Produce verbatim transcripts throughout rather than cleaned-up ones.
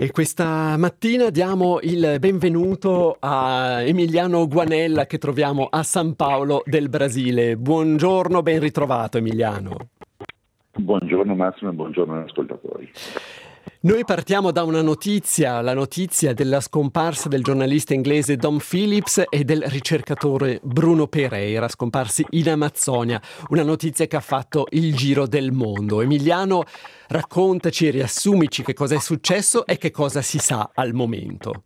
E questa mattina diamo il benvenuto a Emiliano Guanella che troviamo a San Paolo del Brasile. Buongiorno, ben ritrovato Emiliano. Buongiorno Massimo e buongiorno agli ascoltatori. Noi partiamo da una notizia, la notizia della scomparsa del giornalista inglese Dom Phillips e del ricercatore Bruno Pereira, scomparsi in Amazzonia, una notizia che ha fatto il giro del mondo. Emiliano, raccontaci, riassumici che cosa è successo e che cosa si sa al momento.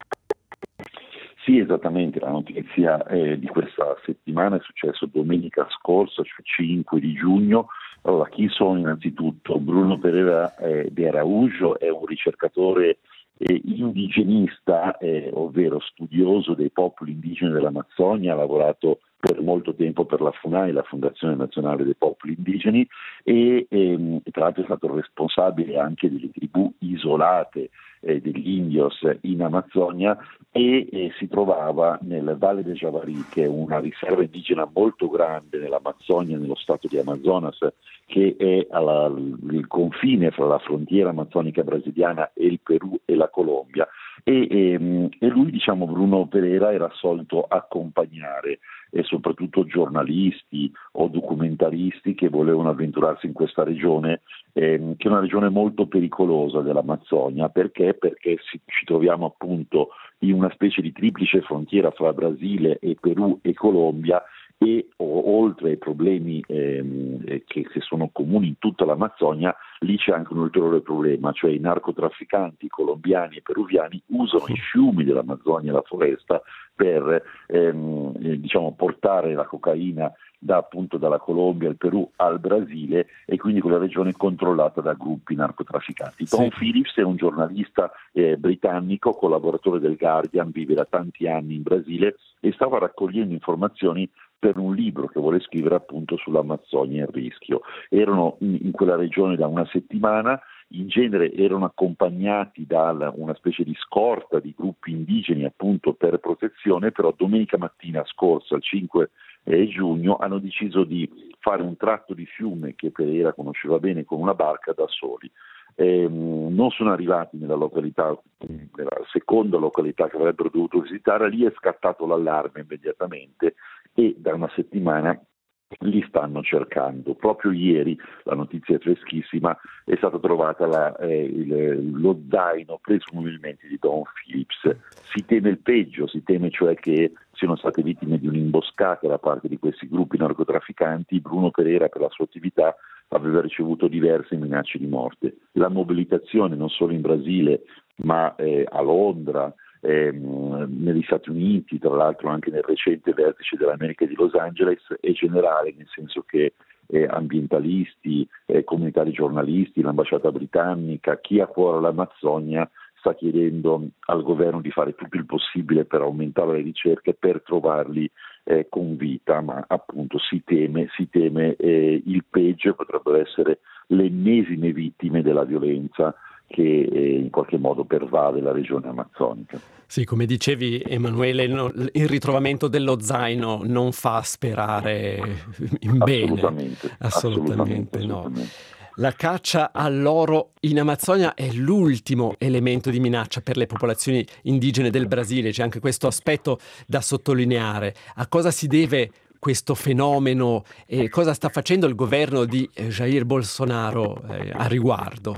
Sì, esattamente, la notizia eh, di questa settimana è successo domenica scorsa, cioè cinque di giugno. Allora, chi sono innanzitutto? Bruno Pereira eh, de Araújo è un ricercatore eh, indigenista, eh, ovvero studioso dei popoli indigeni dell'Amazzonia, ha lavorato per molto tempo per la FUNAI, la Fondazione Nazionale dei Popoli Indigeni, e ehm, tra l'altro è stato responsabile anche delle tribù isolate eh, degli Indios in Amazzonia e eh, si trovava nel Valle del Javari, che è una riserva indigena molto grande nell'Amazzonia, nello stato di Amazonas, che è alla, il confine fra la frontiera amazzonica brasiliana e il Perù e la Colombia. E, e, e lui, diciamo, Bruno Pereira era solito accompagnare e soprattutto giornalisti o documentaristi che volevano avventurarsi in questa regione, ehm, che è una regione molto pericolosa dell'Amazzonia. Perché? Perché si, ci troviamo appunto in una specie di triplice frontiera fra Brasile e Perù e Colombia, e o, oltre ai problemi ehm, che, che sono comuni in tutta l'Amazzonia, lì c'è anche un ulteriore problema, cioè i narcotrafficanti colombiani e peruviani usano i fiumi dell'Amazzonia e la foresta per ehm, eh, diciamo portare la cocaina da appunto dalla Colombia, al Perù al Brasile, e quindi quella regione è controllata da gruppi narcotrafficanti. Sì. Tom Phillips è un giornalista eh, britannico, collaboratore del Guardian, vive da tanti anni in Brasile e stava raccogliendo informazioni per un libro che vuole scrivere appunto sull'Amazzonia e il rischio. Erano in, in quella regione da una settimana, in genere erano accompagnati da una specie di scorta di gruppi indigeni appunto per protezione, però domenica mattina scorsa, il cinque giugno, hanno deciso di fare un tratto di fiume che Pereira conosceva bene con una barca da soli. Eh, non sono arrivati nella località, nella seconda località che avrebbero dovuto visitare. Lì è scattato l'allarme immediatamente e da una settimana li stanno cercando. Proprio ieri, la notizia è freschissima, è stata trovata la, eh, il, lo zaino presumibilmente di Dom Phillips. Si teme il peggio, si teme cioè che siano state vittime di un'imboscata da parte di questi gruppi narcotrafficanti. Bruno Pereira, per la sua attività, aveva ricevuto diverse minacce di morte. La mobilitazione non solo in Brasile ma eh, a Londra, ehm, negli Stati Uniti, tra l'altro anche nel recente vertice dell'America di Los Angeles, è generale, nel senso che eh, ambientalisti, eh, comunitari giornalisti, l'ambasciata britannica, chi ha a cuore l'Amazzonia sta chiedendo al governo di fare tutto il possibile per aumentare le ricerche, per trovarli eh, con vita, ma appunto si teme, si teme eh, il peggio, potrebbero essere le ennesime vittime della violenza che eh, in qualche modo pervade la regione amazzonica. Sì, come dicevi Emanuele, no, il ritrovamento dello zaino non fa sperare in bene. Assolutamente, assolutamente, assolutamente, no. assolutamente. La caccia all'oro in Amazzonia è l'ultimo elemento di minaccia per le popolazioni indigene del Brasile, c'è anche questo aspetto da sottolineare. A cosa si deve questo fenomeno e cosa sta facendo il governo di Jair Bolsonaro eh, a riguardo?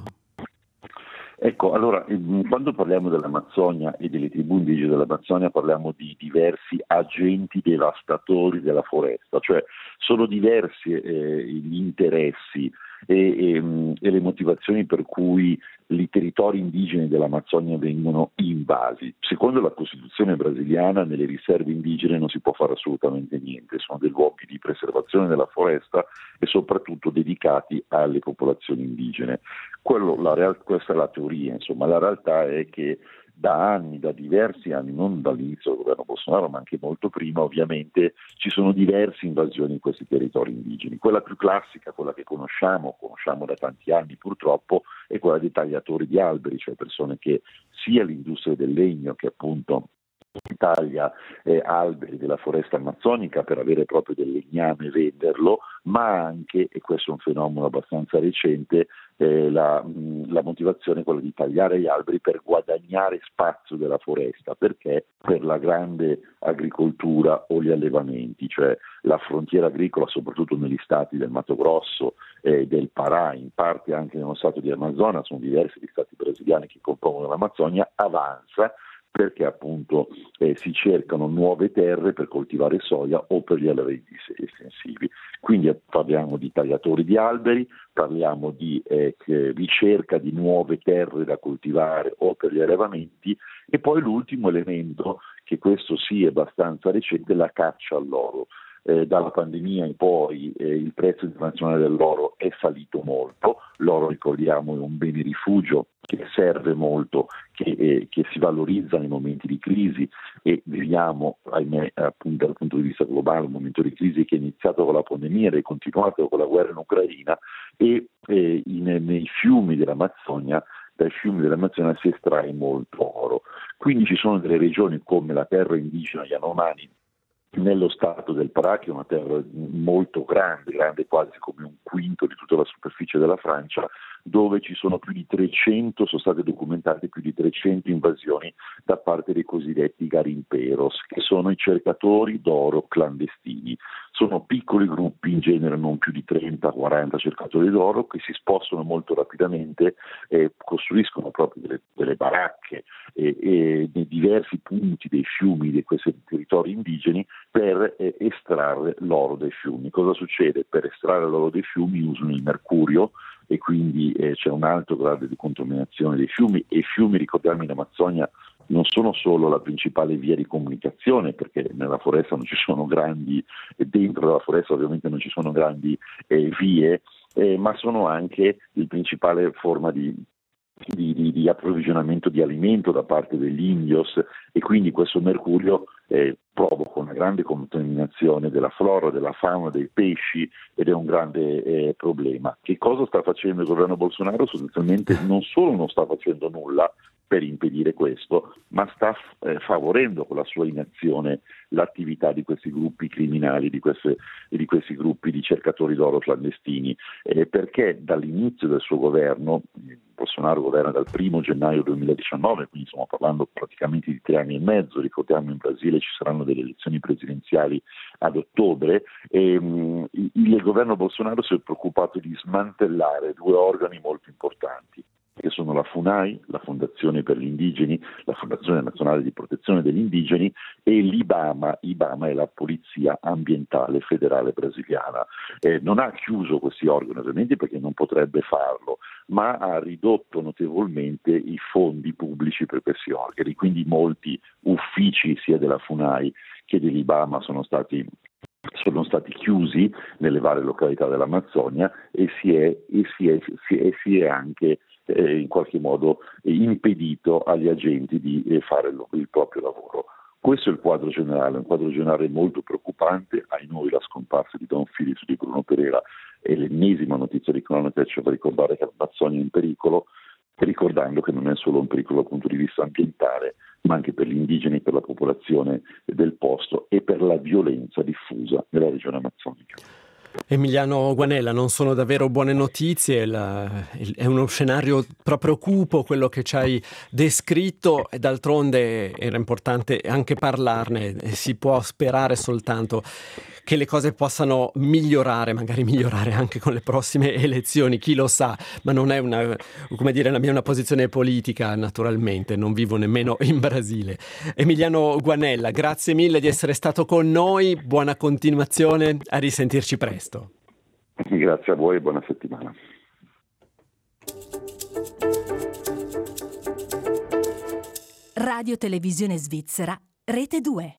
Ecco, allora, quando parliamo dell'Amazzonia e delle tribù indigene dell'Amazzonia parliamo di diversi agenti devastatori della foresta, cioè sono diversi eh, gli interessi e, e, e le motivazioni per cui i territori indigeni dell'Amazzonia vengono invasi. Secondo la Costituzione brasiliana, nelle riserve indigene non si può fare assolutamente niente, sono dei luoghi di preservazione della foresta e soprattutto dedicati alle popolazioni indigene. Quello, la real, questa è la teoria, insomma, la realtà è che da anni, da diversi anni, non dall'inizio del governo Bolsonaro, ma anche molto prima, ovviamente ci sono diverse invasioni in questi territori indigeni. Quella più classica, quella che conosciamo, conosciamo da tanti anni purtroppo, è quella dei tagliatori di alberi, cioè persone che sia l'industria del legno che appunto taglia eh, alberi della foresta amazzonica per avere proprio del legname e venderlo, ma anche, e questo è un fenomeno abbastanza recente, eh, la, mh, la motivazione è quella di tagliare gli alberi per guadagnare spazio della foresta, perché per la grande agricoltura o gli allevamenti, cioè la frontiera agricola, soprattutto negli stati del Mato Grosso e eh, del Pará, in parte anche nello stato di Amazonas, sono diversi gli stati brasiliani che compongono l'Amazzonia, avanza perché appunto eh, si cercano nuove terre per coltivare soia o per gli allevamenti estensivi. Quindi eh, parliamo di tagliatori di alberi, parliamo di eh, ricerca di nuove terre da coltivare o per gli allevamenti, e poi l'ultimo elemento, che questo sì è abbastanza recente, la caccia all'oro. Eh, dalla pandemia in poi eh, il prezzo internazionale dell'oro è salito molto. L'oro, ricordiamo, è un bene rifugio che serve molto, che, eh, che si valorizza nei momenti di crisi, e viviamo, ahimè, appunto dal punto di vista globale, un momento di crisi che è iniziato con la pandemia ed è continuato con la guerra in Ucraina, e eh, in, nei fiumi dell'Amazzonia dai fiumi dell'Amazzonia si estrae molto oro. Quindi ci sono delle regioni come la terra indigena Yanomami nello stato del Pará, che è una terra molto grande, grande quasi come un quinto di tutta la superficie della Francia, dove ci sono più di trecento, sono state documentate più di trecento invasioni da parte dei cosiddetti garimperos, che sono i cercatori d'oro clandestini. Sono piccoli gruppi, in genere non più di trenta quaranta cercatori d'oro, che si spostano molto rapidamente e costruiscono proprio delle, delle baracche e, e nei diversi punti dei fiumi di questi territori indigeni per eh, estrarre l'oro dai fiumi. Cosa succede? Per estrarre l'oro dai fiumi usano il mercurio, e quindi eh, c'è un alto grado di contaminazione dei fiumi, e i fiumi, ricordiamo, in Amazzonia non sono solo la principale via di comunicazione, perché nella foresta non ci sono grandi, e dentro la foresta ovviamente non ci sono grandi eh, vie, eh, ma sono anche la principale forma di Di, di, di approvvigionamento di alimento da parte degli indios, e quindi questo mercurio eh, provoca una grande contaminazione della flora, della fauna, dei pesci, ed è un grande eh, problema. Che cosa sta facendo il governo Bolsonaro? Sostanzialmente non solo non sta facendo nulla per impedire questo, ma sta eh, favorendo con la sua inazione l'attività di questi gruppi criminali, di, queste, di questi gruppi di cercatori d'oro clandestini, eh, perché dall'inizio del suo governo, Bolsonaro governa dal primo gennaio duemiladiciannove, quindi stiamo parlando praticamente di tre anni e mezzo, ricordiamo in Brasile ci saranno delle elezioni presidenziali ad ottobre, e mh, il governo Bolsonaro si è preoccupato di smantellare due organi molto importanti, che sono la FUNAI, la Fondazione per gli Indigeni, la Fondazione Nazionale di Protezione degli Indigeni, e l'IBAMA. IBAMA è la Polizia Ambientale Federale Brasiliana. Eh, non ha chiuso questi organi ovviamente perché non potrebbe farlo, ma ha ridotto notevolmente i fondi pubblici per questi organi, quindi molti uffici sia della FUNAI che dell'IBAMA sono stati sono stati chiusi nelle varie località dell'Amazzonia, e si è, e si è, si è, si è anche eh, in qualche modo eh, impedito agli agenti di eh, fare il, il proprio lavoro. Questo è il quadro generale, un quadro generale molto preoccupante. Ai noi la scomparsa di Don Phillips, di Bruno Pereira, è l'ennesima notizia di cronaca che ci fa ricordare che l'Amazzonia è in pericolo, ricordando che non è solo un pericolo dal punto di vista ambientale, ma anche per gli indigeni, per la popolazione del posto e per la violenza diffusa nella regione amazzonica. Emiliano Guanella, non sono davvero buone notizie, la, il, è uno scenario proprio cupo quello che ci hai descritto, e d'altronde era importante anche parlarne, e si può sperare soltanto che le cose possano migliorare, magari migliorare anche con le prossime elezioni, chi lo sa, ma non è una, come dire, la mia è una posizione politica, naturalmente, non vivo nemmeno in Brasile. Emiliano Guanella, grazie mille di essere stato con noi, buona continuazione, a risentirci presto. Grazie a voi e buona settimana. Radio Televisione Svizzera, Rete due.